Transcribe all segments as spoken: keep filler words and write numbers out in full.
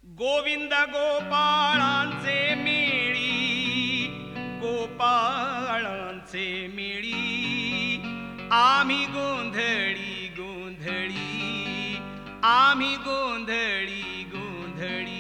गोविंद गोपाळांचे मेळी, गोपाळांचे मेळी, आम्ही गोंधळी गोंधळी, आम्ही गोंधळी गोंधळी.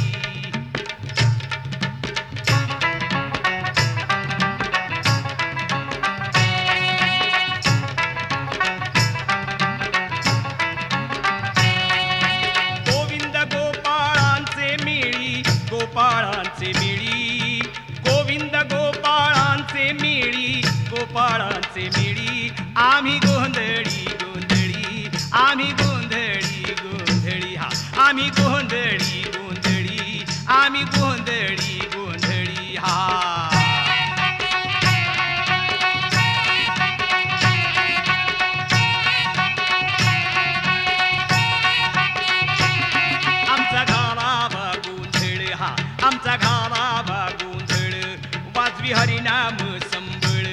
गोपाळांचे मेळी, गोविंद गोपाळांचे मेळी, गोपाळांचे मेळी, आम्ही गोंधळी गोंधळी, आम्ही गोंधळी गोंधळी, हा आम्ही गोंधळी गोंधळी, आम्ही गोंधळी गोंधळी, हा. आमचा घालावा गोंधळ, वाजवी हरिनाम संबळ,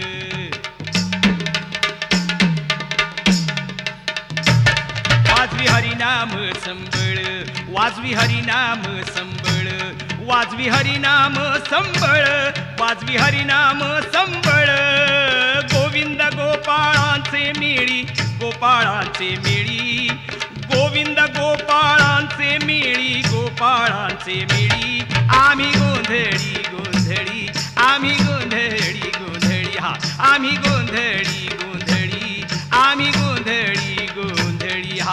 वाजवी हरिनाम संबळ, वाजवी हरिनाम संबळ, वाजवी हरिनाम संबळ, वाजवी हरिनाम संबळ. गोविंद गोपाळांचे मेळी, गोपाळांचे मेळी, गोविंद गोपाळांचे मेळी, गोपाळांचे मेळी, आम्ही गोंधळी गोंधळी, आम्ही गोंधळी गोंधळी, हा आम्ही गोंधळी गोंधळी, आम्ही गोंधळी गोंधळी, हा.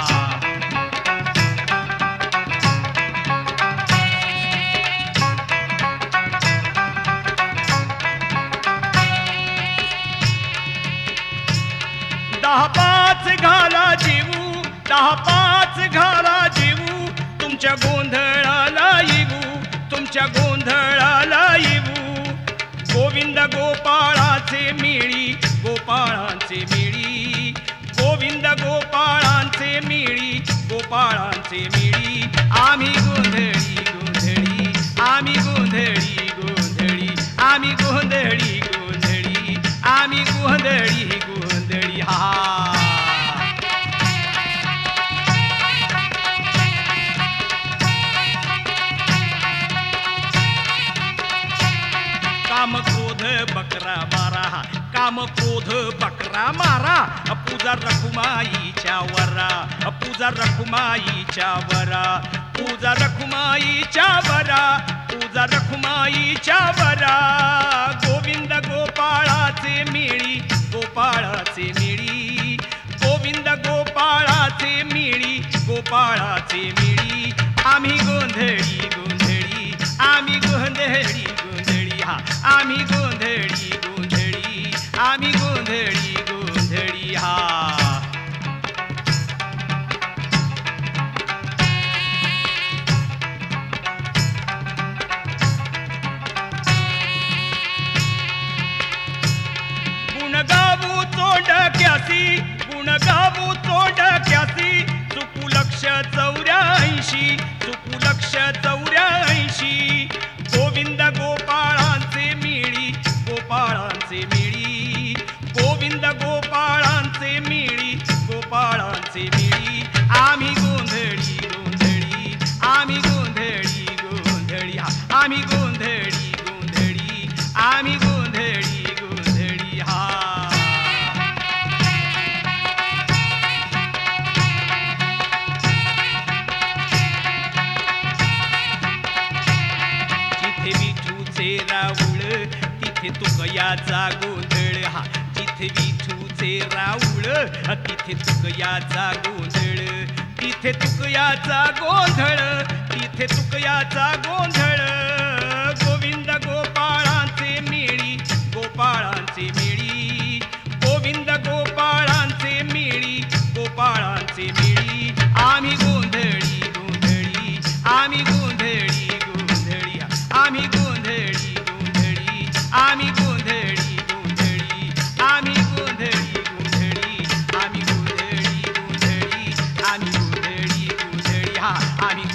दहा पाच घाला जेवू, दहा पाच घाला जेवू, तुमच्या गोंधळाला येऊ, तुमच्या गोंधळाला येऊ. गोविंद गोपाळांचे मेळी, गोपाळांचे मेळी, गोविंद गोपाळांचे मेळी, गोपाळांचे मेळी, आम्ही गोंधळी गोंधळी, आम्ही गोंधळी गोंधळी, आम्ही गोंधळी गोंधळी, आम्ही गोंधळी गोंधळी, हा. काम क्रोध बकरा मारा, काम क्रोध बकरा मारा, पूजा रखुमाईच्या वरा, पूजा रखुमाईच्या वरा, पूजा रखुमाईच्या वरा, पूजा रखुमाईच्या वरा. गोविंद गोपाळाचे मेळी, गोपाळाचे मेळी, गोविंद गोपाळाचे मेळी, गोपाळाचे मेळी, आम्ही गोंधळी गोंधळी, आम्ही गोंधळी गोंधळी, हा आम्ही गोंधळी गोंधळी, आम्ही गोंधळी गोंधळी, हा. गुण गावू तोंडक्यासी, गुण गावू तोंडक्यासी, चुकू लक्ष चौऱ्याऐंशी, चुकू लक्ष चौऱ्याऐंशी. गोविंद गोपाळांचे मेळी, गोपाळांचे मेळी, गोविंद गोपाळांचे मेळी, गोपाळांचे मेळी, आम्ही गोंधळी गोंधळी, आम्ही गोंधळी गोंधळी, हा आम्ही गोंधळी गोंधळी, आम्ही गोंधळी गोंधळी, हा. जिथे विठूचे राऊळ, तिथे तुकयाचा गोंधळ, हा जिथे विठूचे राऊळ, तिथे तुकयाचा गोंधळ, तिथे तुकयाचा गोंधळ, तिथे तुकयाचा गोंधळ. गोविंद गोपाळांचे मेळी, गोपाळांचे मेळी, गोविंद गोपाळांचे मेळी, गोपाळांचे मेळी, आम्ही गोंधळी गोंधळी, आम्ही गोंधळी गोंधळी, आम्ही गोंधळी गोंधळी, आम्ही गोंधळी गोंधळी, आम्ही गोंधळी गोंधळी, आम्ही गोंधळी गोंधळी, आम्ही गोंधळी गोंधळी, हा आम्ही